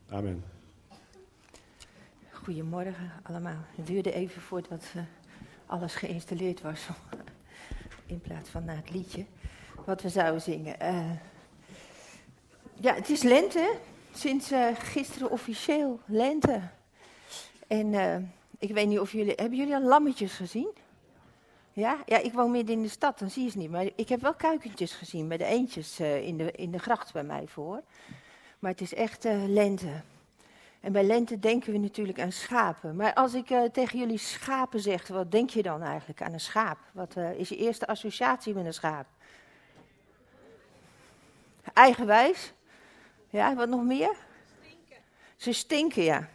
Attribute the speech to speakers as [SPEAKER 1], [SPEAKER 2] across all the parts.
[SPEAKER 1] Amen.
[SPEAKER 2] Goedemorgen allemaal. Het duurde even voordat alles geïnstalleerd was. In plaats van na het liedje wat we zouden zingen. Ja, het is lente. Sinds gisteren officieel lente. En ik weet niet of hebben jullie al lammetjes gezien? Ja? Ja, ik woon midden in de stad, dan zie je ze niet. Maar ik heb wel kuikentjes gezien bij de eendjes in de gracht bij mij voor. Maar het is echt lente. En bij lente denken we natuurlijk aan schapen. Maar als ik tegen jullie schapen zeg, wat denk je dan eigenlijk aan een schaap? Wat is je eerste associatie met een schaap? Eigenwijs. Ja, wat nog meer?
[SPEAKER 3] Stinken.
[SPEAKER 2] Ze stinken, ja.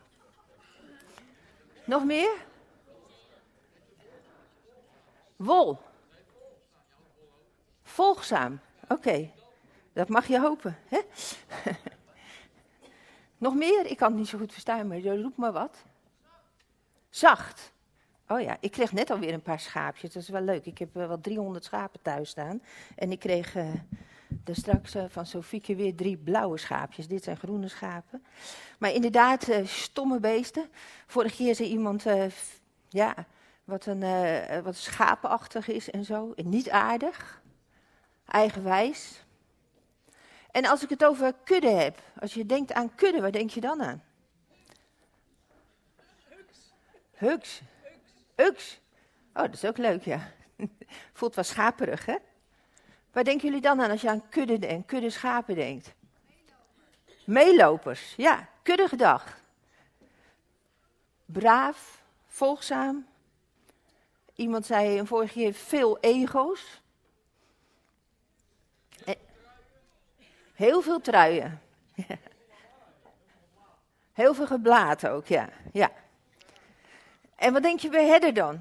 [SPEAKER 2] Nog meer? Wol. Volgzaam. Oké. Dat mag je hopen, hè? Nog meer? Ik kan het niet zo goed verstaan, maar roep maar wat. Zacht. Oh ja, ik kreeg net alweer een paar schaapjes. Dat is wel leuk. Ik heb wel 300 schapen thuis staan. En ik kreeg er straks van Sofieke weer 3 blauwe schaapjes. Dit zijn groene schapen. Maar inderdaad, stomme beesten. Vorige keer zei iemand, wat schapenachtig is en zo. En niet aardig. Eigenwijs. En als ik het over kudde heb, als je denkt aan kudde, waar denk je dan aan? Huks. Uks. Oh, dat is ook leuk, ja. Voelt wel schaperig, hè? Waar denken jullie dan aan als je aan kudde en kudde schapen denkt? Meelopers, ja. Kudde gedag. Braaf, volgzaam. Iemand zei een vorige keer veel ego's. Heel veel truien. Heel veel geblaad ook, ja. Ja. En wat denk je bij herder dan?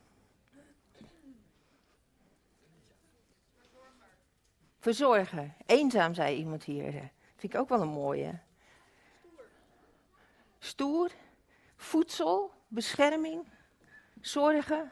[SPEAKER 2] Verzorger. Eenzaam, zei iemand hier. Vind ik ook wel een mooie. Stoer. Voedsel. Bescherming. Zorgen.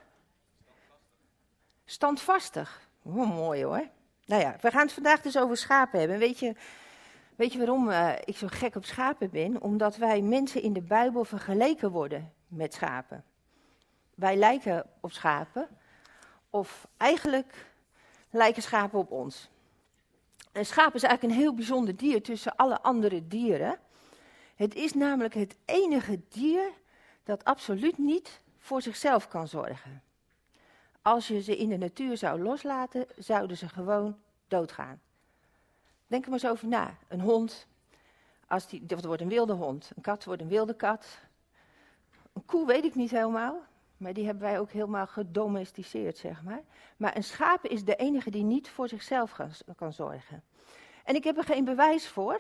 [SPEAKER 2] Standvastig. Mooi hoor. Nou ja, we gaan het vandaag dus over schapen hebben. Weet je waarom ik zo gek op schapen ben? Omdat wij mensen in de Bijbel vergeleken worden met schapen. Wij lijken op schapen, of eigenlijk lijken schapen op ons. Een schaap is eigenlijk een heel bijzonder dier tussen alle andere dieren. Het is namelijk het enige dier dat absoluut niet voor zichzelf kan zorgen. Als je ze in de natuur zou loslaten, zouden ze gewoon doodgaan. Denk er maar eens over na. Een hond, dat wordt een wilde hond. Een kat wordt een wilde kat. Een koe weet ik niet helemaal, maar die hebben wij ook helemaal gedomesticeerd, zeg maar. Maar een schaap is de enige die niet voor zichzelf kan zorgen. En ik heb er geen bewijs voor.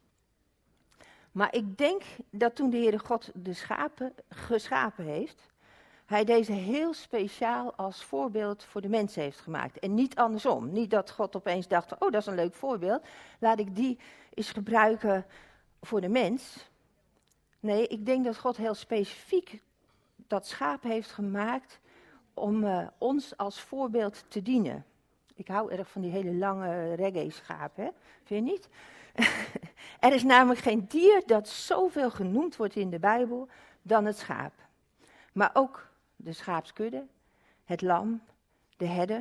[SPEAKER 2] Maar ik denk dat toen de Heere God de schapen geschapen heeft, hij deze heel speciaal als voorbeeld voor de mens heeft gemaakt. En niet andersom. Niet dat God opeens dacht, oh, dat is een leuk voorbeeld. Laat ik die eens gebruiken voor de mens. Nee, ik denk dat God heel specifiek dat schaap heeft gemaakt om ons als voorbeeld te dienen. Ik hou erg van die hele lange reggae-schaap, hè? Vind je niet? Er is namelijk geen dier dat zoveel genoemd wordt in de Bijbel dan het schaap. Maar ook de schaapskudde, het lam, de herder.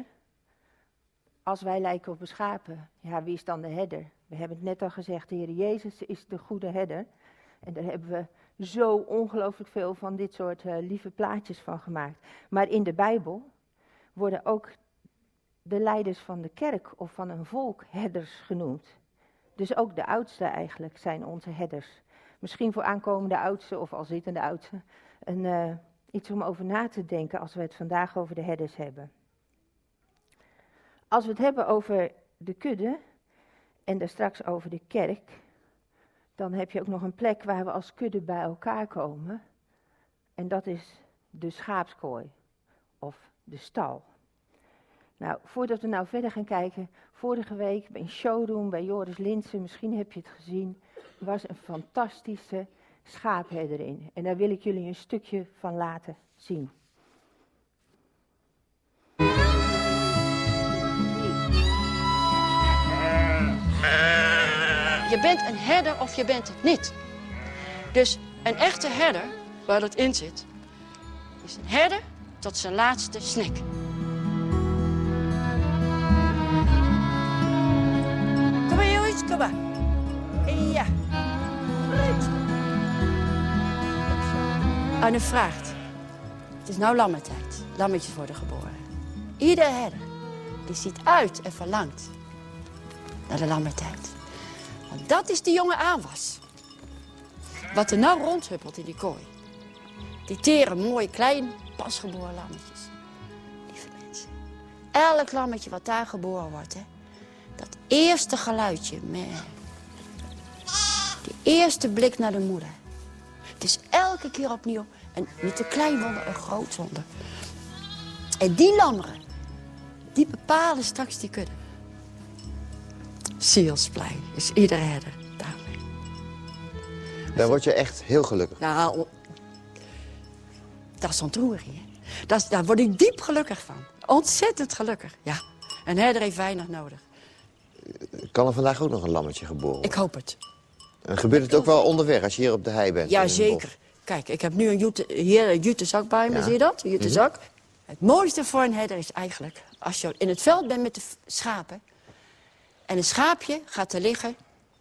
[SPEAKER 2] Als wij lijken op een schapen, ja, wie is dan de herder? We hebben het net al gezegd, de Heer Jezus is de goede herder. En daar hebben we zo ongelooflijk veel van dit soort lieve plaatjes van gemaakt. Maar in de Bijbel worden ook de leiders van de kerk of van een volk herders genoemd. Dus ook de oudsten eigenlijk zijn onze herders. Misschien voor aankomende oudsten of al zittende oudsten iets om over na te denken als we het vandaag over de herders hebben. Als we het hebben over de kudde en daar straks over de kerk, dan heb je ook nog een plek waar we als kudde bij elkaar komen. En dat is de schaapskooi of de stal. Nou, voordat we nou verder gaan kijken, vorige week bij een showroom bij Joris Linsen, misschien heb je het gezien, was een fantastische schaapherder in. En daar wil ik jullie een stukje van laten zien.
[SPEAKER 4] Je bent een herder of je bent het niet.
[SPEAKER 1] Dus een echte herder, waar dat in zit, is een herder tot zijn laatste snik. Kom maar jongens, kom maar. Ja. Goed. Anne vraagt. Het is nou lammetijd. Lammetjes worden geboren. Ieder herder die ziet uit en verlangt naar de lammetijd. Want dat is die jonge aanwas. Wat er nou rondhuppelt in die kooi. Die tere, mooie, klein, pasgeboren lammetjes. Lieve mensen. Elk lammetje wat daar geboren wordt, hè. Dat eerste geluidje, meh. Die eerste blik naar de moeder. Het is elke keer opnieuw. En niet een klein wonder, een groot wonder. En die lammeren, die bepalen straks die kudde. Zielsblij is iedere herder daarmee.
[SPEAKER 3] Dan word je echt heel gelukkig.
[SPEAKER 1] Nou, dat is ontroering, hè. Daar word ik diep gelukkig van. Ontzettend gelukkig, ja. Een herder heeft weinig nodig.
[SPEAKER 3] Kan er vandaag ook nog een lammetje geboren worden?
[SPEAKER 1] Ik hoop het.
[SPEAKER 3] En gebeurt het ook wel onderweg als je hier op de hei bent?
[SPEAKER 1] Ja, zeker. Kijk, ik heb nu een jutezak bij me, zie je dat? Een jutezak. Het mooiste voor een herder is eigenlijk, als je in het veld bent met de schapen, en een schaapje gaat er liggen,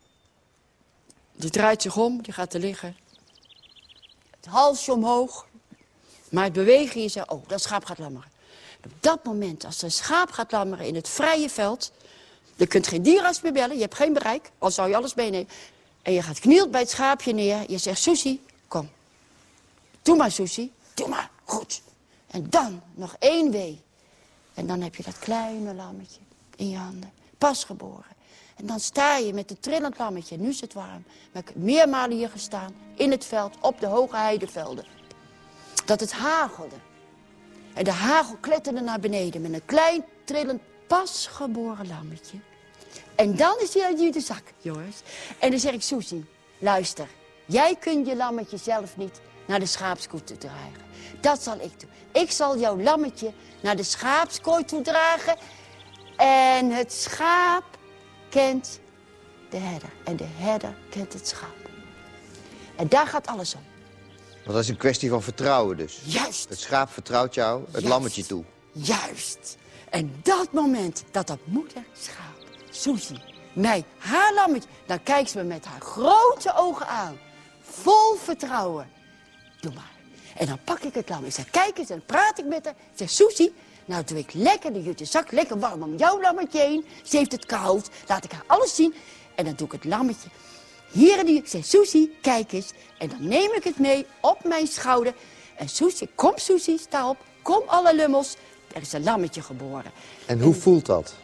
[SPEAKER 1] die draait zich om, die gaat er liggen, het halsje omhoog, maar het bewegen je zegt, oh, dat schaap gaat lammeren. Op dat moment, als een schaap gaat lammeren in het vrije veld, je kunt geen dierenarts meer bellen, je hebt geen bereik, al zou je alles meenemen. En je gaat knielt bij het schaapje neer, je zegt, Soesie, kom. Doe maar, Soesie, doe maar, goed. En dan nog 1 wee. En dan heb je dat kleine lammetje in je handen, pas geboren. En dan sta je met het trillend lammetje, nu is het warm. Maar ik heb meermalen hier gestaan, in het veld, op de hoge heidevelden. Dat het hagelde. En de hagel kletterde naar beneden met een klein, trillend, pasgeboren lammetje. En dan is hij uit de zak, jongens. En dan zeg ik, Soesie, luister. Jij kunt je lammetje zelf niet naar de schaapskooi toe dragen. Dat zal ik doen. Ik zal jouw lammetje naar de schaapskooi toe dragen. En het schaap kent de herder. En de herder kent het schaap. En daar gaat alles om.
[SPEAKER 3] Want dat is een kwestie van vertrouwen dus.
[SPEAKER 1] Juist.
[SPEAKER 3] Het schaap vertrouwt jou het lammetje toe.
[SPEAKER 1] Juist. En dat moment dat moeder schaap, Soesie, mij, haar lammetje, dan kijkt ze me met haar grote ogen aan. Vol vertrouwen. Doe maar. En dan pak ik het lam. Ik zeg, kijk eens, en dan praat ik met haar. Ik zeg, Soesie, nou doe ik lekker de jutezak, lekker warm om jouw lammetje heen. Ze heeft het koud, laat ik haar alles zien. En dan doe ik het lammetje hier in die. Ik zeg, Soesie, kijk eens. En dan neem ik het mee op mijn schouder. En Soesie, kom Soesie, sta op. Kom alle lummels. Er is een lammetje geboren.
[SPEAKER 3] En hoe voelt dat?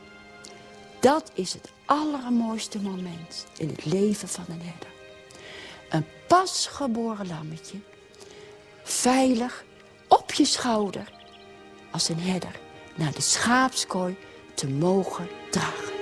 [SPEAKER 1] Dat is het allermooiste moment in het leven van een herder. Een pasgeboren lammetje, veilig op je schouder, als een herder naar de schaapskooi te mogen dragen.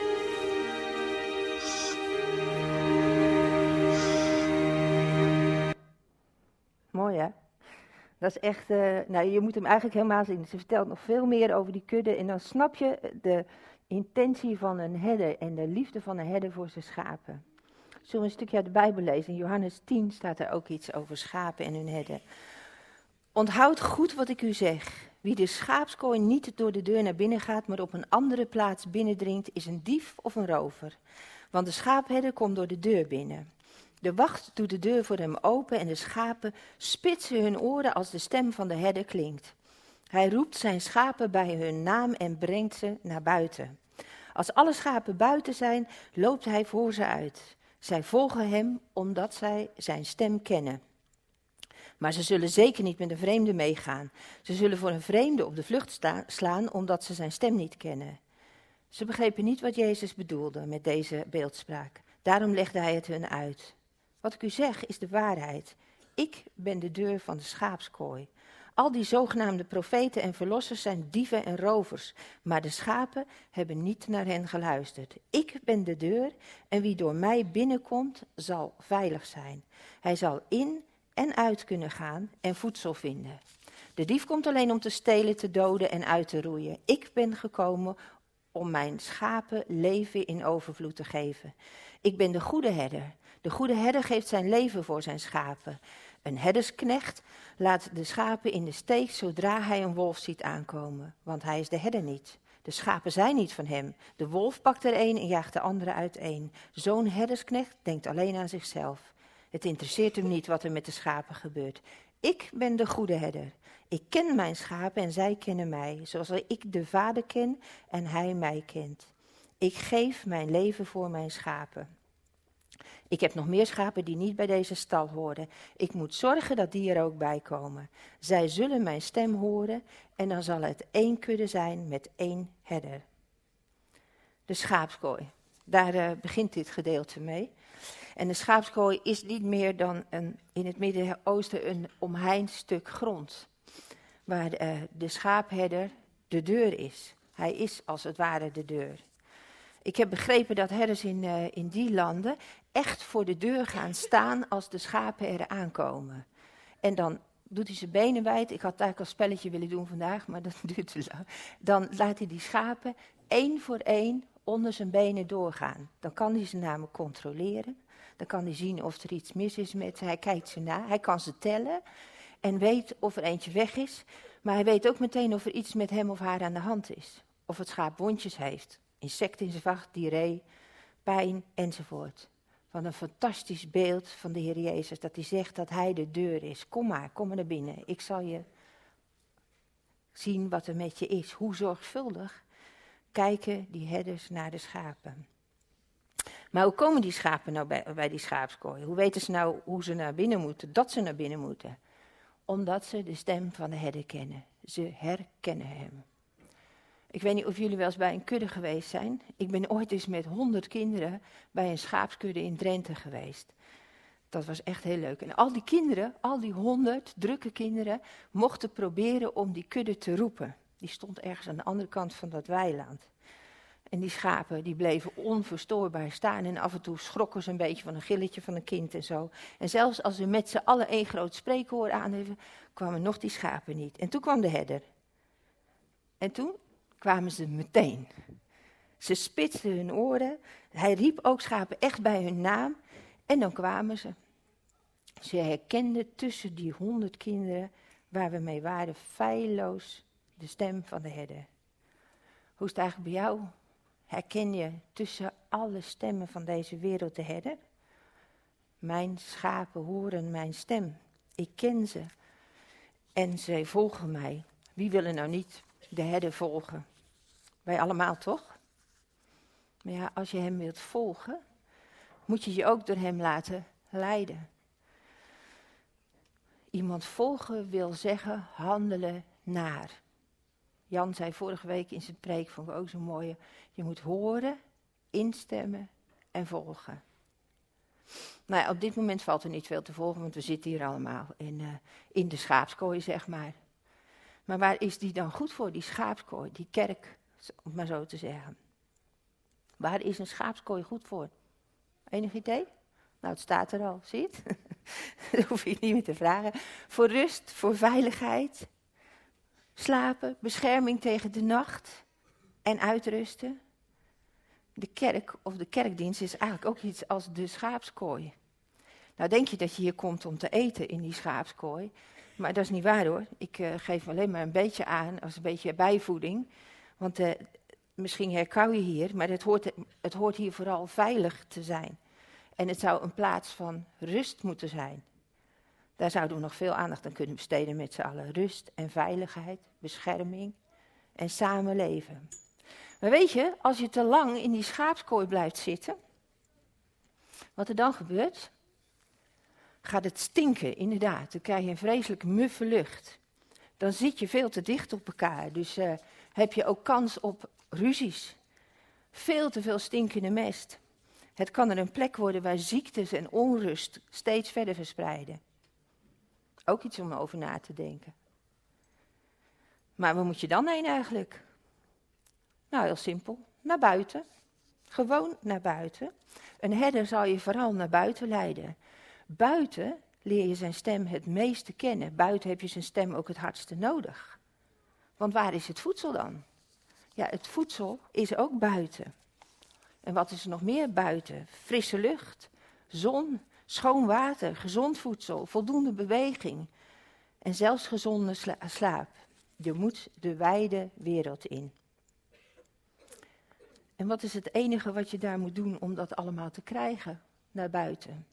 [SPEAKER 2] Mooi, hè? Dat is echt, nou, je moet hem eigenlijk helemaal zien. Ze vertelt nog veel meer over die kudde en dan snap je de intentie van een herder en de liefde van een herder voor zijn schapen. Zullen we een stukje uit de Bijbel lezen? In Johannes 10 staat er ook iets over schapen en hun herder. Onthoud goed wat ik u zeg. Wie de schaapskooi niet door de deur naar binnen gaat, maar op een andere plaats binnendringt, is een dief of een rover. Want de schaapherder komt door de deur binnen. De wacht doet de deur voor hem open en de schapen spitsen hun oren als de stem van de herder klinkt. Hij roept zijn schapen bij hun naam en brengt ze naar buiten. Als alle schapen buiten zijn, loopt hij voor ze uit. Zij volgen hem omdat zij zijn stem kennen. Maar ze zullen zeker niet met een vreemde meegaan. Ze zullen voor een vreemde op de vlucht slaan omdat ze zijn stem niet kennen. Ze begrepen niet wat Jezus bedoelde met deze beeldspraak. Daarom legde hij het hun uit. Wat ik u zeg is de waarheid. Ik ben de deur van de schaapskooi. Al die zogenaamde profeten en verlossers zijn dieven en rovers, maar de schapen hebben niet naar hen geluisterd. Ik ben de deur en wie door mij binnenkomt zal veilig zijn. Hij zal in en uit kunnen gaan en voedsel vinden. De dief komt alleen om te stelen, te doden en uit te roeien. Ik ben gekomen om mijn schapen leven in overvloed te geven. Ik ben de goede herder. De goede herder geeft zijn leven voor zijn schapen. Een herdersknecht laat de schapen in de steek zodra hij een wolf ziet aankomen, want hij is de herder niet. De schapen zijn niet van hem. De wolf pakt er een en jaagt de andere uiteen. Zo'n herdersknecht denkt alleen aan zichzelf. Het interesseert hem niet wat er met de schapen gebeurt. Ik ben de goede herder. Ik ken mijn schapen en zij kennen mij, zoals ik de Vader ken en hij mij kent. Ik geef mijn leven voor mijn schapen. Ik heb nog meer schapen die niet bij deze stal horen. Ik moet zorgen dat die er ook bij komen. Zij zullen mijn stem horen en dan zal het één kudde zijn met één herder. De schaapskooi, daar begint dit gedeelte mee. En de schaapskooi is niet meer dan in het Midden-Oosten een omheind stuk grond. Waar de schaapherder de deur is. Hij is als het ware de deur. Ik heb begrepen dat herders in die landen echt voor de deur gaan staan als de schapen er aankomen. En dan doet hij zijn benen wijd. Ik had het eigenlijk als spelletje willen doen vandaag, maar dat duurt te lang. Dan laat hij die schapen één voor één onder zijn benen doorgaan. Dan kan hij ze namelijk controleren. Dan kan hij zien of er iets mis is met ze. Hij kijkt ze na. Hij kan ze tellen en weet of er eentje weg is. Maar hij weet ook meteen of er iets met hem of haar aan de hand is. Of het schaap wondjes heeft. Insecten in zijn vacht, diarree, pijn enzovoort. Wat een fantastisch beeld van de Heer Jezus. Dat hij zegt dat hij de deur is. Kom maar naar binnen. Ik zal je zien wat er met je is. Hoe zorgvuldig kijken die herders naar de schapen. Maar hoe komen die schapen nou bij die schaapskooi? Hoe weten ze nou hoe ze naar binnen moeten, dat ze naar binnen moeten? Omdat ze de stem van de herder kennen. Ze herkennen hem. Ik weet niet of jullie wel eens bij een kudde geweest zijn. Ik ben ooit eens met 100 kinderen bij een schaapskudde in Drenthe geweest. Dat was echt heel leuk. En al die kinderen, al die 100 drukke kinderen, mochten proberen om die kudde te roepen. Die stond ergens aan de andere kant van dat weiland. En die schapen die bleven onverstoorbaar staan en af en toe schrokken ze een beetje van een gilletje van een kind en zo. En zelfs als ze met z'n allen één groot spreekhoor aanheffen, kwamen nog die schapen niet. En toen kwam de herder. En toen kwamen ze meteen. Ze spitsten hun oren. Hij riep ook schapen echt bij hun naam. En dan kwamen ze. Ze herkenden tussen die 100 kinderen waar we mee waren feilloos de stem van de herder. Hoe is het eigenlijk bij jou? Herken je tussen alle stemmen van deze wereld de herder? Mijn schapen horen mijn stem. Ik ken ze. En zij volgen mij. Wie wil er nou niet de herder volgen? Wij allemaal toch? Maar ja, als je hem wilt volgen, moet je je ook door hem laten leiden. Iemand volgen wil zeggen handelen naar. Jan zei vorige week in zijn preek, vond ik ook zo mooi. Je moet horen, instemmen en volgen. Nou ja, op dit moment valt er niet veel te volgen, want we zitten hier allemaal in de schaapskooi, zeg maar. Maar waar is die dan goed voor, die schaapskooi, die kerk, om maar zo te zeggen? Waar is een schaapskooi goed voor? Enig idee? Nou, het staat er al, zie je het? Dat hoef je niet meer te vragen. Voor rust, voor veiligheid, slapen, bescherming tegen de nacht en uitrusten. De kerk of de kerkdienst is eigenlijk ook iets als de schaapskooi. Nou denk je dat je hier komt om te eten in die schaapskooi, maar dat is niet waar hoor. Ik geef alleen maar een beetje aan als een beetje bijvoeding. Want misschien herkou je hier, maar het hoort hier vooral veilig te zijn. En het zou een plaats van rust moeten zijn. Daar zouden we nog veel aandacht aan kunnen besteden met z'n allen. Rust en veiligheid, bescherming en samenleven. Maar weet je, als je te lang in die schaapskooi blijft zitten, wat er dan gebeurt, gaat het stinken, inderdaad. Dan krijg je een vreselijk muffe lucht. Dan zit je veel te dicht op elkaar, dus heb je ook kans op ruzies. Veel te veel stinkende mest. Het kan er een plek worden waar ziektes en onrust steeds verder verspreiden. Ook iets om over na te denken. Maar waar moet je dan heen eigenlijk? Nou, heel simpel. Naar buiten. Gewoon naar buiten. Een herder zal je vooral naar buiten leiden. Buiten leer je zijn stem het meeste kennen. Buiten heb je zijn stem ook het hardste nodig. Want waar is het voedsel dan? Ja, het voedsel is ook buiten. En wat is er nog meer buiten? Frisse lucht, zon, schoon water, gezond voedsel, voldoende beweging en zelfs gezonde slaap. Je moet de wijde wereld in. En wat is het enige wat je daar moet doen om dat allemaal te krijgen? Naar buiten.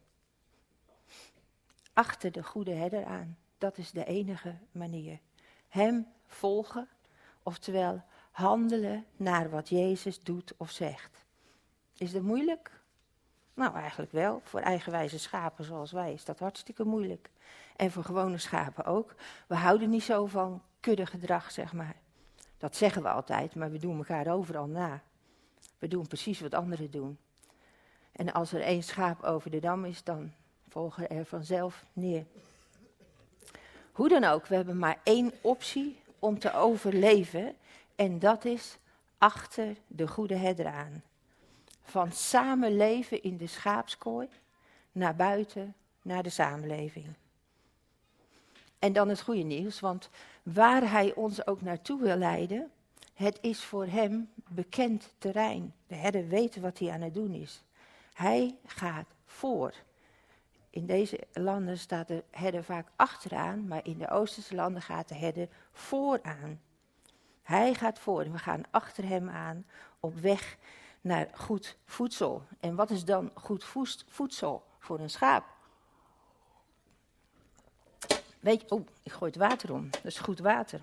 [SPEAKER 2] Achter de goede herder aan. Dat is de enige manier. Hem volgen, oftewel handelen naar wat Jezus doet of zegt. Is dat moeilijk? Nou, eigenlijk wel. Voor eigenwijze schapen zoals wij is dat hartstikke moeilijk. En voor gewone schapen ook. We houden niet zo van kuddegedrag, zeg maar. Dat zeggen we altijd, maar we doen elkaar overal na. We doen precies wat anderen doen. En als er 1 schaap over de dam is, dan volgen er vanzelf neer. Hoe dan ook, we hebben maar 1 optie om te overleven. En dat is achter de goede herder aan. Van samenleven in de schaapskooi naar buiten, naar de samenleving. En dan het goede nieuws, want waar hij ons ook naartoe wil leiden, het is voor hem bekend terrein. De herder weet wat hij aan het doen is. Hij gaat voor. In deze landen staat de herder vaak achteraan, maar in de Oosterse landen gaat de herder vooraan. Hij gaat voor en we gaan achter hem aan op weg naar goed voedsel. En wat is dan goed voedsel voor een schaap? Weet je, ik gooi het water om. Dat is goed water.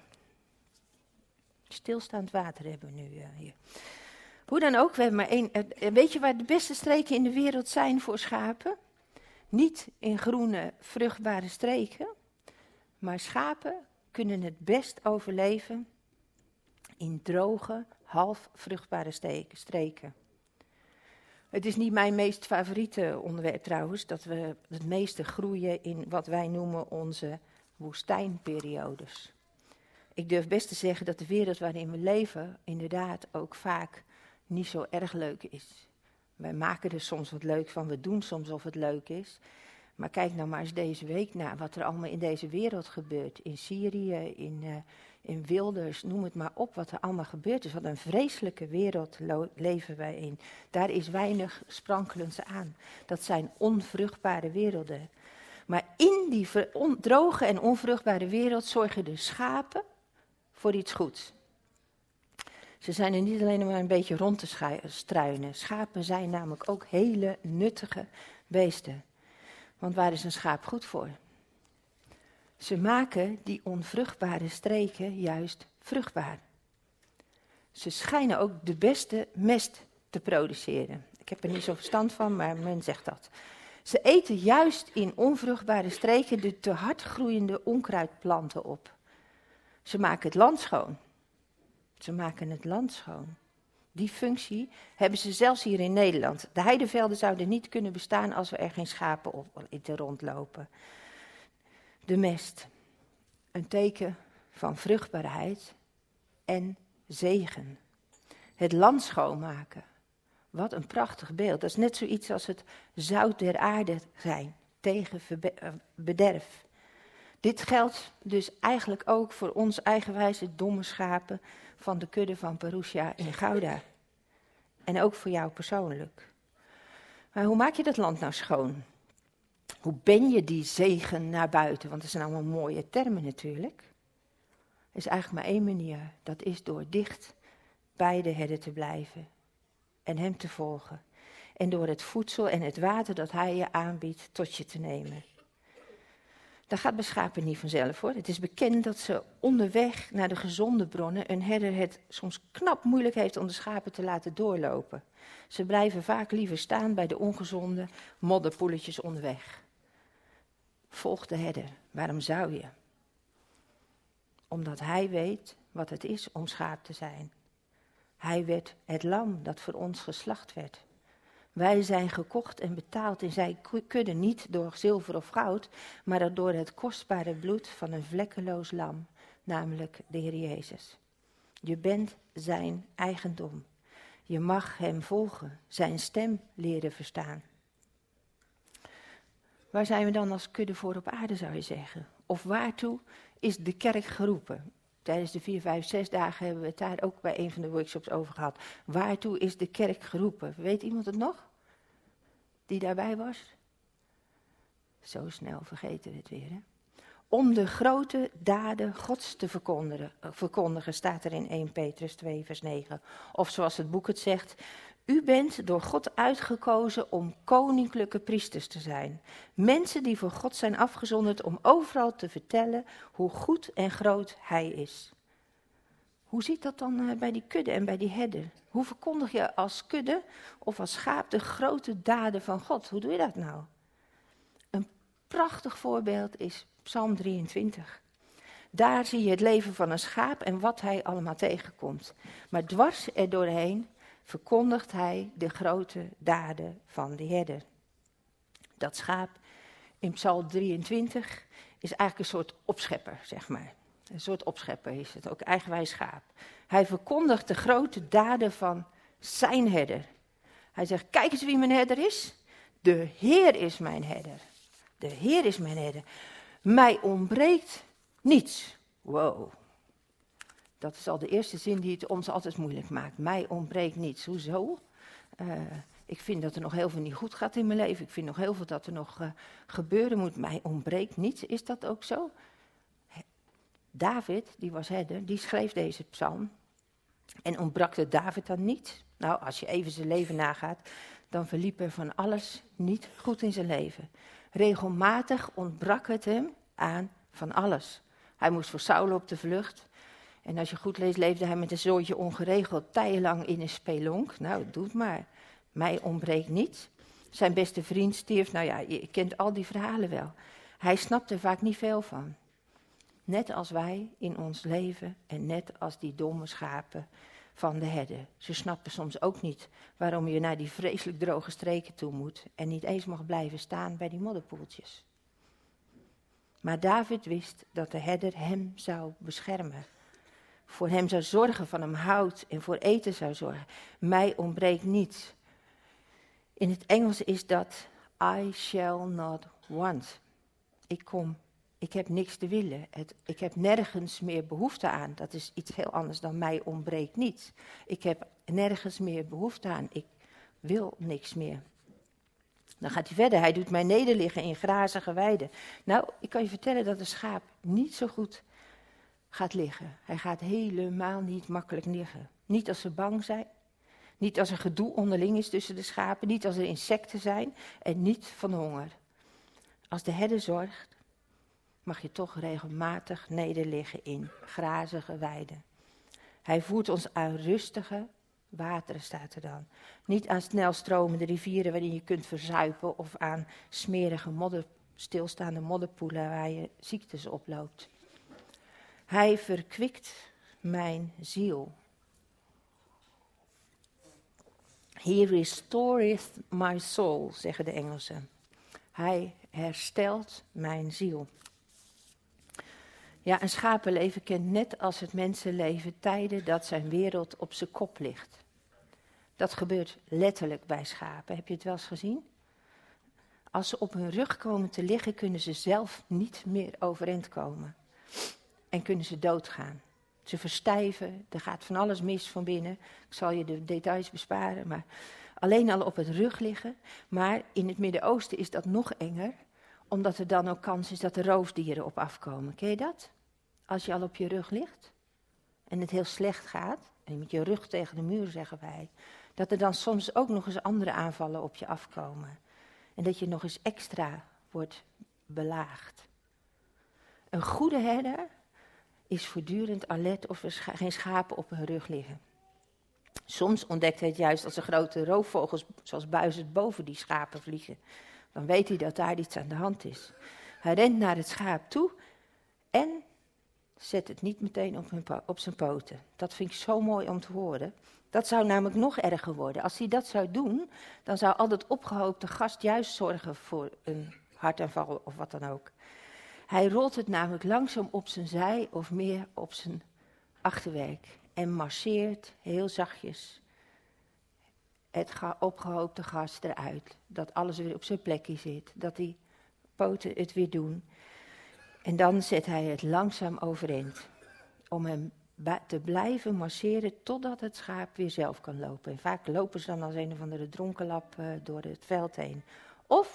[SPEAKER 2] Stilstaand water hebben we nu hier. Hoe dan ook, we hebben maar 1. Weet je waar de beste streken in de wereld zijn voor schapen? Niet in groene, vruchtbare streken. Maar schapen kunnen het best overleven in droge, half vruchtbare streken. Het is niet mijn meest favoriete onderwerp trouwens, dat we het meeste groeien in wat wij noemen onze woestijnperiodes. Ik durf best te zeggen dat de wereld waarin we leven inderdaad ook vaak niet zo erg leuk is. Wij maken er soms wat leuk van, we doen soms of het leuk is. Maar kijk nou maar eens deze week naar wat er allemaal in deze wereld gebeurt. In Syrië, in Wilders, noem het maar op wat er allemaal gebeurd is. Wat een vreselijke wereld leven wij in. Daar is weinig sprankelends aan. Dat zijn onvruchtbare werelden. Maar in die droge en onvruchtbare wereld zorgen de schapen voor iets goeds. Ze zijn er niet alleen maar een beetje rond te struinen. Schapen zijn namelijk ook hele nuttige beesten. Want waar is een schaap goed voor? Ze maken die onvruchtbare streken juist vruchtbaar. Ze schijnen ook de beste mest te produceren. Ik heb er niet zo verstand van, maar men zegt dat. Ze eten juist in onvruchtbare streken de te hard groeiende onkruidplanten op. Ze maken het land schoon. Ze maken het land schoon. Die functie hebben ze zelfs hier in Nederland. De heidevelden zouden niet kunnen bestaan als we er geen schapen op rondlopen. De mest. Een teken van vruchtbaarheid en zegen. Het land schoonmaken. Wat een prachtig beeld. Dat is net zoiets als het zout der aarde zijn tegen bederf. Dit geldt dus eigenlijk ook voor ons eigenwijze domme schapen van de kudde van Perugia in Gouda. En ook voor jou persoonlijk. Maar hoe maak je dat land nou schoon? Hoe ben je die zegen naar buiten? Want dat zijn allemaal mooie termen natuurlijk. Er is eigenlijk maar 1 manier. Dat is door dicht bij de herder te blijven. En hem te volgen. En door het voedsel en het water dat hij je aanbiedt tot je te nemen. Dat gaat bij schapen niet vanzelf hoor. Het is bekend dat ze onderweg naar de gezonde bronnen een herder het soms knap moeilijk heeft om de schapen te laten doorlopen. Ze blijven vaak liever staan bij de ongezonde modderpoeletjes onderweg. Volg de herder. Waarom zou je? Omdat hij weet wat het is om schaap te zijn. Hij werd het lam dat voor ons geslacht werd. Wij zijn gekocht en betaald in zijn kudde niet door zilver of goud, maar door het kostbare bloed van een vlekkeloos lam, namelijk de Heer Jezus. Je bent zijn eigendom. Je mag hem volgen, zijn stem leren verstaan. Waar zijn we dan als kudde voor op aarde, zou je zeggen? Of waartoe is de kerk geroepen? Tijdens de 4, 5, 6 dagen hebben we het daar ook bij een van de workshops over gehad. Waartoe is de kerk geroepen? Weet iemand het nog? Die daarbij was? Zo snel vergeten we het weer, hè? Om de grote daden Gods te verkondigen, staat er in 1 Petrus 2 vers 9. Of zoals het boek het zegt, u bent door God uitgekozen om koninklijke priesters te zijn. Mensen die voor God zijn afgezonderd om overal te vertellen hoe goed en groot Hij is. Hoe zit dat dan bij die kudde en bij die herder? Hoe verkondig je als kudde of als schaap de grote daden van God? Hoe doe je dat nou? Een prachtig voorbeeld is Psalm 23. Daar zie je het leven van een schaap en wat hij allemaal tegenkomt. Maar dwars er doorheen verkondigt hij de grote daden van de herder. Dat schaap in Psalm 23 is eigenlijk een soort opschepper, zeg maar. Een soort opschepper is het, ook eigenwijs schaap. Hij verkondigt de grote daden van zijn herder. Hij zegt, kijk eens wie mijn herder is. De Heer is mijn herder. De Heer is mijn herder. Mij ontbreekt niets. Wow. Dat is al de eerste zin die het ons altijd moeilijk maakt. Mij ontbreekt niets. Hoezo? Ik vind dat er nog heel veel niet goed gaat in mijn leven. Ik vind nog heel veel dat er nog gebeuren moet. Mij ontbreekt niets. Is dat ook zo? David, die was herder, die schreef deze psalm. En ontbrak het David dan niet? Nou, als je even zijn leven nagaat, dan verliep er van alles niet goed in zijn leven. Regelmatig ontbrak het hem aan van alles. Hij moest voor Saul op de vlucht. En als je goed leest, leefde hij met een zoontje ongeregeld tijdenlang in een spelonk. Nou, doe het maar. Mij ontbreekt niets. Zijn beste vriend stierf. Nou ja, je kent al die verhalen wel. Hij snapt er vaak niet veel van. Net als wij in ons leven en net als die domme schapen van de herder. Ze snappen soms ook niet waarom je naar die vreselijk droge streken toe moet en niet eens mag blijven staan bij die modderpoeltjes. Maar David wist dat de herder hem zou beschermen. Voor hem zou zorgen, van hem houdt en voor eten zou zorgen. Mij ontbreekt niets. In het Engels is dat I shall not want. Ik heb niks te willen. Ik heb nergens meer behoefte aan. Dat is iets heel anders dan mij ontbreekt niets. Ik heb nergens meer behoefte aan. Ik wil niks meer. Dan gaat hij verder. Hij doet mij nederliggen in grazige weiden. Nou, ik kan je vertellen dat een schaap niet zo goed gaat liggen. Hij gaat helemaal niet makkelijk liggen. Niet als ze bang zijn. Niet als er gedoe onderling is tussen de schapen. Niet als er insecten zijn. En niet van honger. Als de herder zorgt, mag je toch regelmatig nederliggen in grazige weiden. Hij voert ons aan rustige wateren, staat er dan. Niet aan snelstromende rivieren waarin je kunt verzuipen of aan smerige stilstaande modderpoelen waar je ziektes oploopt. Hij verkwikt mijn ziel. He restoreth my soul, zeggen de Engelsen. Hij herstelt mijn ziel. Ja, een schapenleven kent net als het mensenleven tijden dat zijn wereld op zijn kop ligt. Dat gebeurt letterlijk bij schapen. Heb je het wel eens gezien? Als ze op hun rug komen te liggen, kunnen ze zelf niet meer overeind komen. En kunnen ze doodgaan. Ze verstijven, er gaat van alles mis van binnen. Ik zal je de details besparen, maar alleen al op het rug liggen. Maar in het Midden-Oosten is dat nog enger, omdat er dan ook kans is dat er roofdieren op afkomen. Ken je dat? Als je al op je rug ligt en het heel slecht gaat, en met je rug tegen de muur zeggen wij, dat er dan soms ook nog eens andere aanvallen op je afkomen. En dat je nog eens extra wordt belaagd. Een goede herder is voortdurend alert of er geen schapen op hun rug liggen. Soms ontdekt hij het juist als er grote roofvogels zoals buizerd boven die schapen vliegen. Dan weet hij dat daar iets aan de hand is. Hij rent naar het schaap toe en zet het niet meteen op zijn poten. Dat vind ik zo mooi om te horen. Dat zou namelijk nog erger worden. Als hij dat zou doen, dan zou al dat opgehoopte gas juist zorgen voor een hartaanval of wat dan ook. Hij rolt het namelijk langzaam op zijn zij of meer op zijn achterwerk. En masseert heel zachtjes het opgehoopte gas eruit. Dat alles weer op zijn plekje zit. Dat die poten het weer doen. En dan zet hij het langzaam overeind. Om hem te blijven masseren totdat het schaap weer zelf kan lopen. En vaak lopen ze dan als een of andere dronkenlap door het veld heen. Of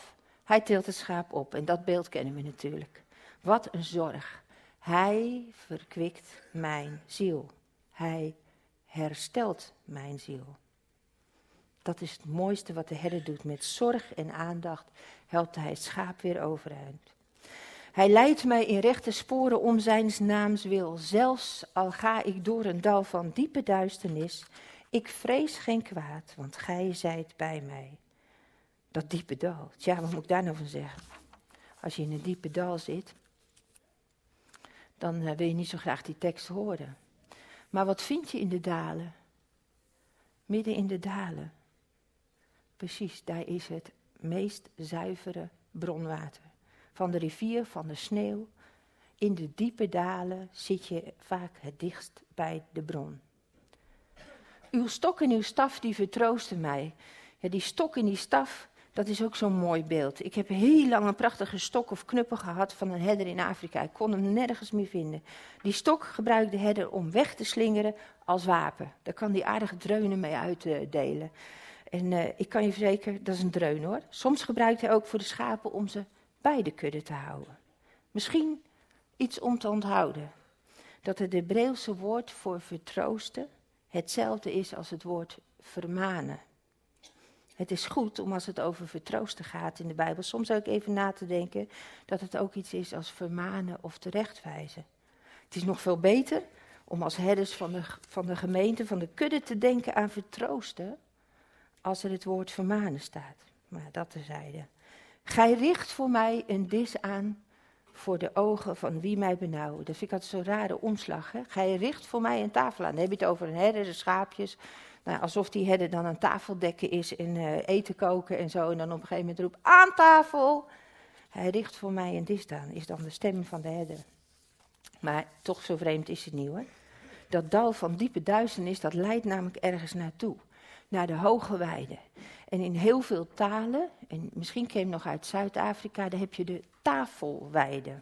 [SPEAKER 2] Hij tilt het schaap op en dat beeld kennen we natuurlijk. Wat een zorg. Hij verkwikt mijn ziel. Hij herstelt mijn ziel. Dat is het mooiste wat de herder doet. Met zorg en aandacht helpt hij het schaap weer overeind. Hij leidt mij in rechte sporen om zijns naams wil. Zelfs al ga ik door een dal van diepe duisternis. Ik vrees geen kwaad, want gij zijt bij mij. Dat diepe dal. Tja, wat moet ik daar nou van zeggen? Als je in een diepe dal zit, dan wil je niet zo graag die tekst horen. Maar wat vind je in de dalen? Midden in de dalen. Precies, daar is het meest zuivere bronwater. Van de rivier, van de sneeuw. In de diepe dalen zit je vaak het dichtst bij de bron. Uw stok en uw staf die vertroosten mij. Ja, die stok en die staf, dat is ook zo'n mooi beeld. Ik heb heel lang een prachtige stok of knuppel gehad van een herder in Afrika. Ik kon hem nergens meer vinden. Die stok gebruikt de herder om weg te slingeren als wapen. Daar kan hij aardige dreunen mee uitdelen. En ik kan je verzekeren, dat is een dreun hoor. Soms gebruikt hij ook voor de schapen om ze bij de kudde te houden. Misschien iets om te onthouden. Dat het Hebreeuwse woord voor vertroosten hetzelfde is als het woord vermanen. Het is goed om als het over vertroosten gaat in de Bijbel, soms ook even na te denken dat het ook iets is als vermanen of terechtwijzen. Het is nog veel beter om als herders van de gemeente, van de kudde te denken aan vertroosten, als er het woord vermanen staat. Maar dat terzijde. Gij richt voor mij een dis aan voor de ogen van wie mij benauwen. Dat vind ik altijd zo'n rare omslag. Hè? Gij richt voor mij een tafel aan. Dan heb je het over een herder, de schaapjes. Nou, alsof die herder dan aan tafel dekken is en eten koken en zo. En dan op een gegeven moment roept, aan tafel! Hij richt voor mij een dis aan, is dan de stem van de herder. Maar toch zo vreemd is het niet hoor. Dat dal van diepe duisternis, dat leidt namelijk ergens naartoe. Naar de hoge weide. En in heel veel talen, en misschien ken je hem nog uit Zuid-Afrika, daar heb je de tafelweide.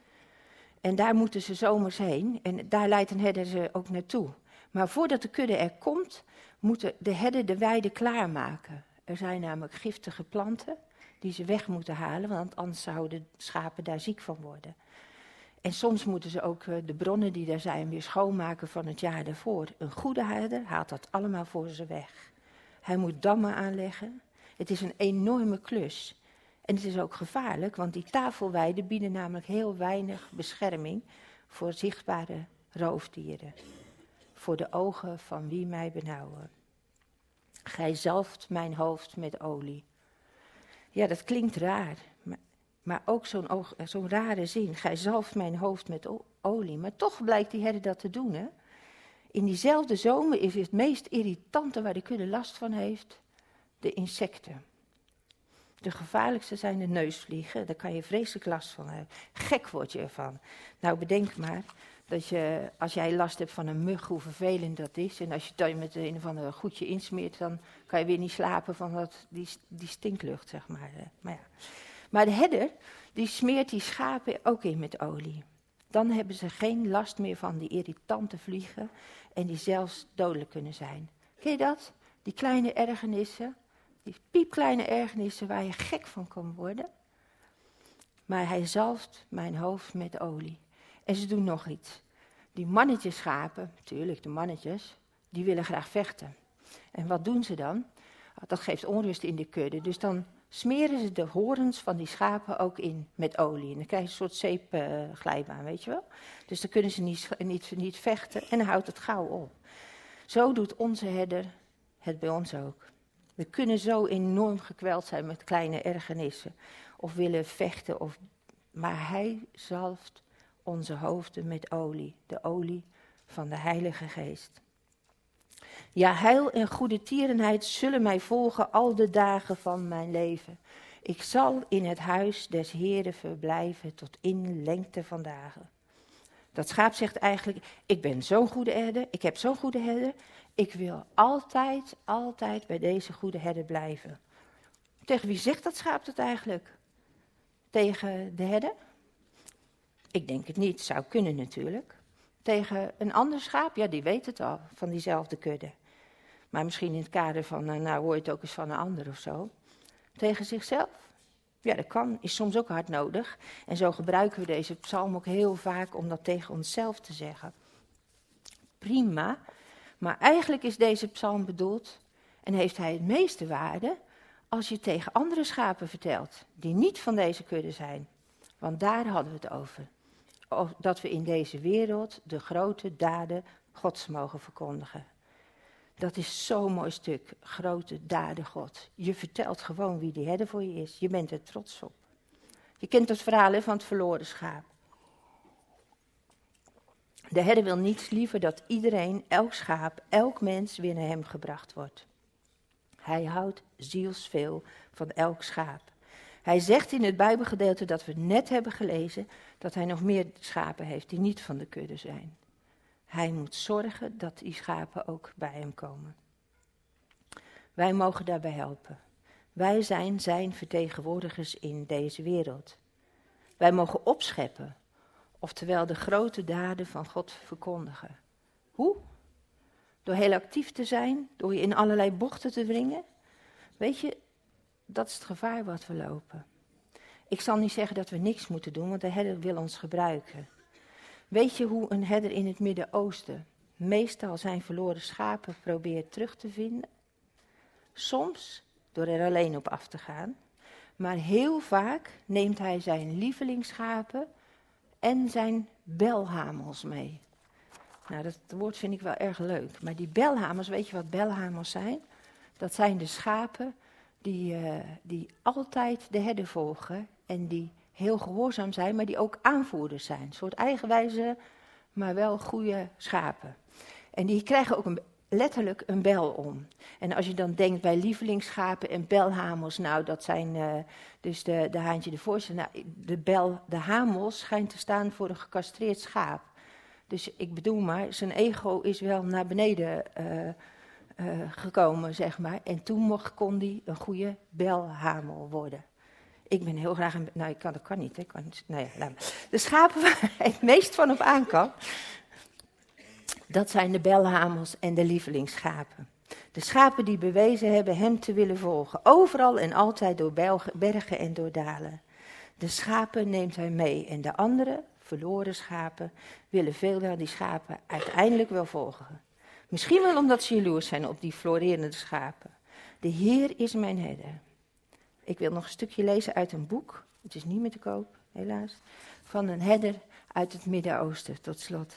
[SPEAKER 2] En daar moeten ze zomers heen en daar leidt een herder ze ook naartoe. Maar voordat de kudde er komt, moet de herder de weide klaarmaken. Er zijn namelijk giftige planten die ze weg moeten halen, want anders zouden de schapen daar ziek van worden. En soms moeten ze ook de bronnen die daar zijn weer schoonmaken van het jaar daarvoor. Een goede herder haalt dat allemaal voor ze weg. Hij moet dammen aanleggen. Het is een enorme klus. En het is ook gevaarlijk, want die tafelweiden bieden namelijk heel weinig bescherming voor zichtbare roofdieren. Voor de ogen van wie mij benauwen. Gij zalft mijn hoofd met olie. Ja, dat klinkt raar, maar ook zo'n rare zin. Gij zalft mijn hoofd met olie. Maar toch blijkt die herder dat te doen, hè. In diezelfde zomer is het meest irritante waar de kudde last van heeft, de insecten. De gevaarlijkste zijn de neusvliegen, daar kan je vreselijk last van hebben. Gek word je ervan. Nou, bedenk maar dat als jij last hebt van een mug, hoe vervelend dat is. En als je het dan met een of ander goedje insmeert, dan kan je weer niet slapen van die stinklucht, zeg maar. Maar de herder, die smeert die schapen ook in met olie. Dan hebben ze geen last meer van die irritante vliegen en die zelfs dodelijk kunnen zijn. Ken je dat? Die kleine ergernissen, die piepkleine ergernissen waar je gek van kan worden. Maar hij zalft mijn hoofd met olie. En ze doen nog iets. Die mannetjesschapen, natuurlijk de mannetjes, die willen graag vechten. En wat doen ze dan? Dat geeft onrust in de kudde. Dus dan smeren ze de horens van die schapen ook in met olie. En dan krijg je een soort zeepglijbaan, weet je wel. Dus dan kunnen ze niet vechten en dan houdt het gauw op. Zo doet onze herder het bij ons ook. We kunnen zo enorm gekweld zijn met kleine ergernissen. Of willen vechten. Maar hij zalft onze hoofden met olie. De olie van de Heilige Geest. Ja, heil en goede tierenheid zullen mij volgen al de dagen van mijn leven. Ik zal in het huis des Heeren verblijven tot in lengte van dagen. Dat schaap zegt eigenlijk, ik ben zo'n goede herder, ik heb zo'n goede herder. Ik wil altijd bij deze goede herder blijven. Tegen wie zegt dat schaap dat eigenlijk? Tegen de herder? Ik denk het niet, zou kunnen natuurlijk. Tegen een ander schaap? Ja, die weet het al, van diezelfde kudde. Maar misschien in het kader van, hoor je het ook eens van een ander of zo. Tegen zichzelf? Ja, dat kan, is soms ook hard nodig. En zo gebruiken we deze psalm ook heel vaak om dat tegen onszelf te zeggen. Prima, maar eigenlijk is deze psalm bedoeld en heeft hij het meeste waarde als je het tegen andere schapen vertelt, die niet van deze kudde zijn. Want daar hadden we het over. Dat we in deze wereld de grote daden Gods mogen verkondigen. Dat is zo'n mooi stuk, grote daden God. Je vertelt gewoon wie die herder voor je is. Je bent er trots op. Je kent het verhaal van het verloren schaap. De herder wil niets liever dat iedereen, elk schaap, elk mens weer naar hem gebracht wordt. Hij houdt zielsveel van elk schaap. Hij zegt in het Bijbelgedeelte dat we net hebben gelezen dat hij nog meer schapen heeft die niet van de kudde zijn. Hij moet zorgen dat die schapen ook bij hem komen. Wij mogen daarbij helpen. Wij zijn zijn vertegenwoordigers in deze wereld. Wij mogen opscheppen, oftewel de grote daden van God verkondigen. Hoe? Door heel actief te zijn, door je in allerlei bochten te wringen. Weet je, dat is het gevaar wat we lopen. Ik zal niet zeggen dat we niks moeten doen, want de herder wil ons gebruiken. Weet je hoe een herder in het Midden-Oosten meestal zijn verloren schapen probeert terug te vinden? Soms door er alleen op af te gaan, maar heel vaak neemt hij zijn lievelingsschapen en zijn belhamels mee. Nou, dat woord vind ik wel erg leuk. Maar die belhamels, weet je wat belhamels zijn? Dat zijn de schapen die altijd de herder volgen en die heel gehoorzaam zijn, maar die ook aanvoerders zijn. Een soort eigenwijze, maar wel goede schapen. En die krijgen ook letterlijk een bel om. En als je dan denkt bij lievelingsschapen en belhamels, nou dat zijn dus de haantje de voorste. Nou, de hamel schijnt te staan voor een gecastreerd schaap. Dus ik bedoel maar, zijn ego is wel naar beneden gekomen, zeg maar. En toen kon hij een goede belhamel worden. Ik ben heel graag een... Nou, dat kan niet. Hè. De schapen waar hij het meest van op aan kan, dat zijn de belhamels en de lievelingsschapen. De schapen die bewezen hebben hem te willen volgen. Overal en altijd door bergen en door dalen. De schapen neemt hij mee en de andere, verloren schapen, willen veel naar die schapen uiteindelijk wel volgen. Misschien wel omdat ze jaloers zijn op die florerende schapen. De Heer is mijn herder. Ik wil nog een stukje lezen uit een boek, het is niet meer te koop, helaas, van een herder uit het Midden-Oosten, tot slot.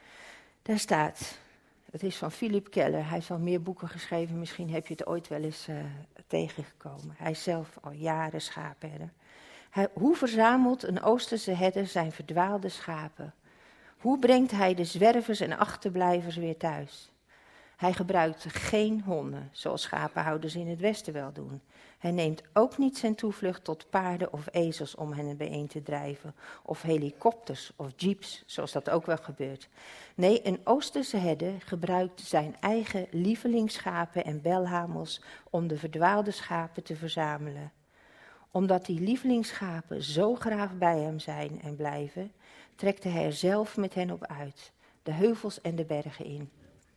[SPEAKER 2] Daar staat, het is van Philip Keller, hij heeft al meer boeken geschreven, misschien heb je het ooit wel eens tegengekomen. Hij is zelf al jaren schaapherder. Hoe verzamelt een Oosterse herder zijn verdwaalde schapen? Hoe brengt hij de zwervers en achterblijvers weer thuis? Hij gebruikt geen honden, zoals schapenhouders in het Westen wel doen. Hij neemt ook niet zijn toevlucht tot paarden of ezels om hen bijeen te drijven, of helikopters of jeeps, zoals dat ook wel gebeurt. Nee, een Oosterse herder gebruikt zijn eigen lievelingsschapen en belhamels om de verdwaalde schapen te verzamelen. Omdat die lievelingsschapen zo graag bij hem zijn en blijven, trekt hij er zelf met hen op uit, de heuvels en de bergen in.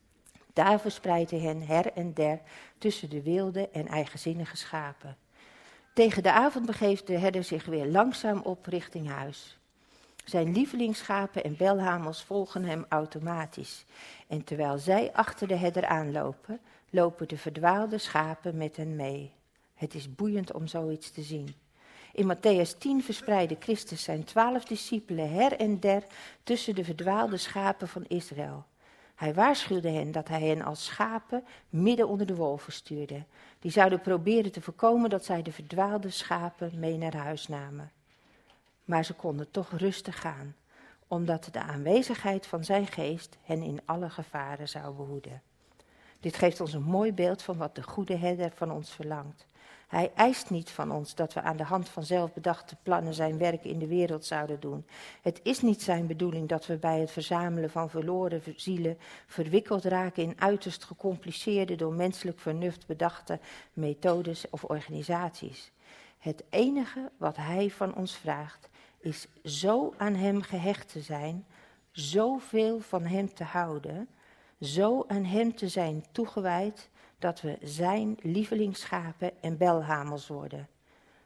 [SPEAKER 2] Daar verspreidt hij hen her en der tussen de wilde en eigenzinnige schapen. Tegen de avond begeeft de herder zich weer langzaam op richting huis. Zijn lievelingsschapen en belhamels volgen hem automatisch. En terwijl zij achter de herder aanlopen, lopen de verdwaalde schapen met hen mee. Het is boeiend om zoiets te zien. In Mattheüs 10 verspreidde Christus zijn 12 discipelen her en der tussen de verdwaalde schapen van Israël. Hij waarschuwde hen dat hij hen als schapen midden onder de wolven stuurde. Die zouden proberen te voorkomen dat zij de verdwaalde schapen mee naar huis namen. Maar ze konden toch rustig gaan, omdat de aanwezigheid van zijn geest hen in alle gevaren zou behoeden. Dit geeft ons een mooi beeld van wat de goede herder van ons verlangt. Hij eist niet van ons dat we aan de hand van zelfbedachte plannen zijn werk in de wereld zouden doen. Het is niet zijn bedoeling dat we bij het verzamelen van verloren zielen verwikkeld raken in uiterst gecompliceerde, door menselijk vernuft bedachte methodes of organisaties. Het enige wat hij van ons vraagt is zo aan hem gehecht te zijn, zoveel van hem te houden, zo aan hem te zijn toegewijd, dat we zijn lievelingsschapen en belhamels worden.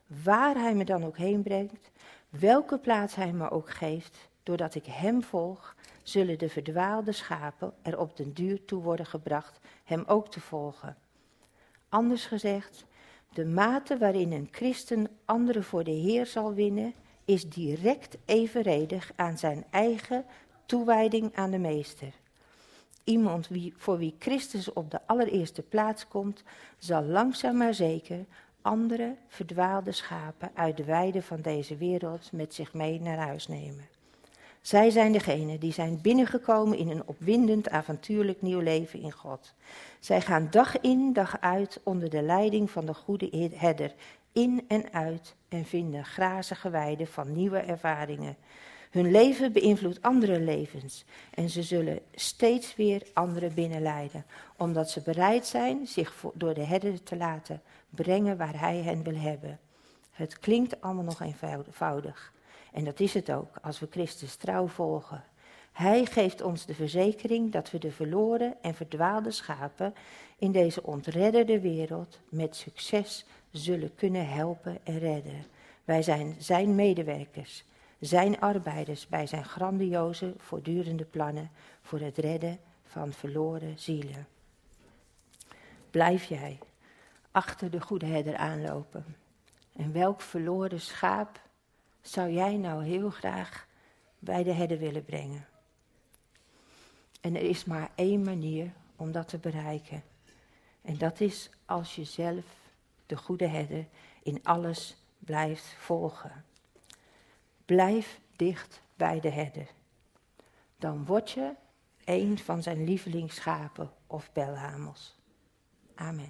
[SPEAKER 2] waar hij me dan ook heen brengt, welke plaats hij me ook geeft, doordat ik hem volg, zullen de verdwaalde schapen er op den duur toe worden gebracht hem ook te volgen. Anders gezegd, de mate waarin een christen anderen voor de Heer zal winnen, is direct evenredig aan zijn eigen toewijding aan de Meester. Iemand voor wie Christus op de allereerste plaats komt, zal langzaam maar zeker andere verdwaalde schapen uit de weide van deze wereld met zich mee naar huis nemen. Zij zijn degenen die zijn binnengekomen in een opwindend, avontuurlijk nieuw leven in God. Zij gaan dag in, dag uit onder de leiding van de goede herder in en uit en vinden grazige weiden van nieuwe ervaringen. Hun leven beïnvloedt andere levens en ze zullen steeds weer anderen binnenleiden, omdat ze bereid zijn zich door de herder te laten brengen waar hij hen wil hebben. Het klinkt allemaal nog eenvoudig. En dat is het ook, als we Christus trouw volgen. Hij geeft ons de verzekering dat we de verloren en verdwaalde schapen in deze ontredderde wereld met succes zullen kunnen helpen en redden. Wij zijn zijn medewerkers, zijn arbeiders bij zijn grandioze, voortdurende plannen voor het redden van verloren zielen. Blijf jij achter de goede herder aanlopen? En welk verloren schaap zou jij nou heel graag bij de herder willen brengen? En er is maar één manier om dat te bereiken. En dat is als je zelf de goede herder in alles blijft volgen. Blijf dicht bij de herder. Dan word je een van zijn lievelingsschapen of belhamels. Amen.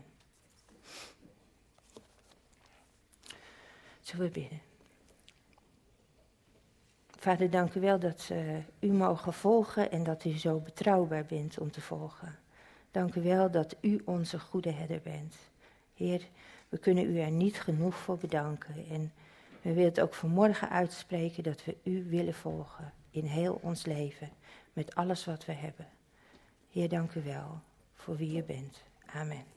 [SPEAKER 2] Zullen we bidden? Vader, dank u wel dat u mogen volgen en dat u zo betrouwbaar bent om te volgen. Dank u wel dat u onze goede herder bent. Heer, we kunnen u er niet genoeg voor bedanken. En we willen het ook vanmorgen uitspreken dat we u willen volgen in heel ons leven, met alles wat we hebben. Heer, dank u wel voor wie u bent. Amen.